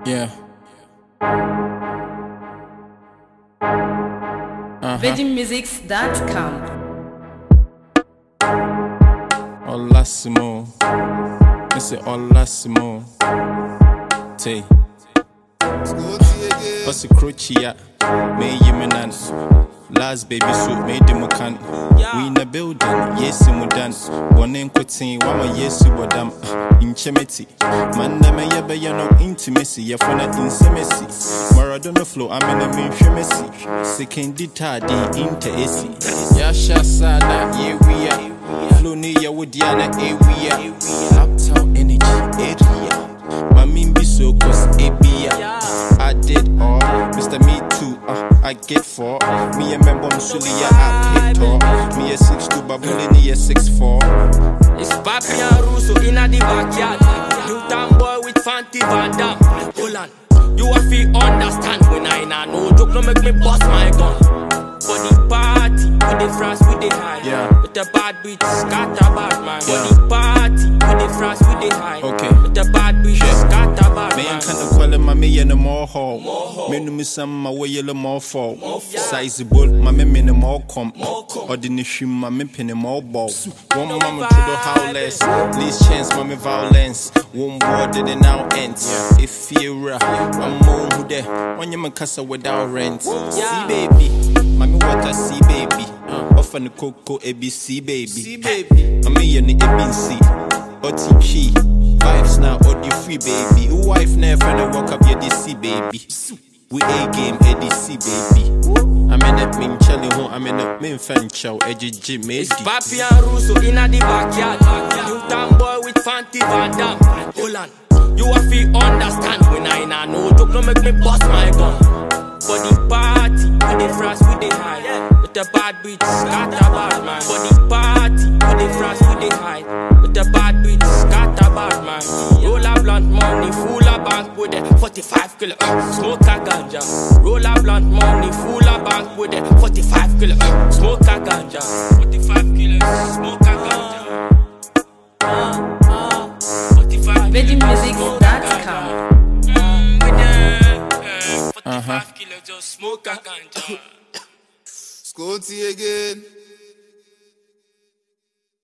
Yeah. VeggieMusics.com. Olasimo. I say Olasimo. Tay. What's a crochet? May you menan. Last baby suit made them can. We in the building, yes, Mudan. One in Cotin, one yes, Bodam. Inchemity. Man, I may ever no intimacy, your phone at intimacy. Maradona flow, I'm in a minchemessy. Second dita, the inter-AC. Yasha Sada, yeah, we are. Flow near with Diana, we are. Uptown energy, area. My mean be so cause ABA. I did all, Mr. Me Too, I get 4. Me and my bomb Sulia, I pay talk. Me a 6'2", Babulini a 6'4". It's Papi and Russo in the backyard. New town boy with Fanti Van Dam. Holland, you a feel understand when I know joke no make me bust my gun. For the party, with the France, with the high. Yeah. With the bad bitch, scatter bad man. For the party, with the France, with the high. Okay. With the bad bitch, scatter bad Me man. and kind of call my me and the more hall. Me no miss some my way yellow more fall. Sizable, my me in the more comp. Or the nation, my me pin more ball. One mama to the howless. Least chance, mommy violence. One word did it now end. If you're I'm more who there. When you casa without rent. See baby. Mommy what I see baby. Off on the cocoa ABC baby. See baby. I'm me and the ABC. OTP. Vibes now, audio free baby. Wife never finna walk up here DC baby. We A game ADC baby. I'm in a min chelly home, I'm in a min fan chow, edgy made. It's Papi and Russo in the backyard. New town boy with Fanti Van Dam. Holland, you a feel understand when I know joke no make me bust my gun. For the party, with the France, with the high. With the bad bitch, scatter bad man. For the party, with the France, with the high. With the bad bitch, scatter bad man. Roll a blunt money, full a bank with it. 45 kilo, smoke a ganja. Roll a blunt money, full a bank with it. 45 kilo, smoke a ganja. 45 kilos, smoke a ganja. 45 VeggieMusics.com. 45 kilos, just smoke a ganja. Scotty again.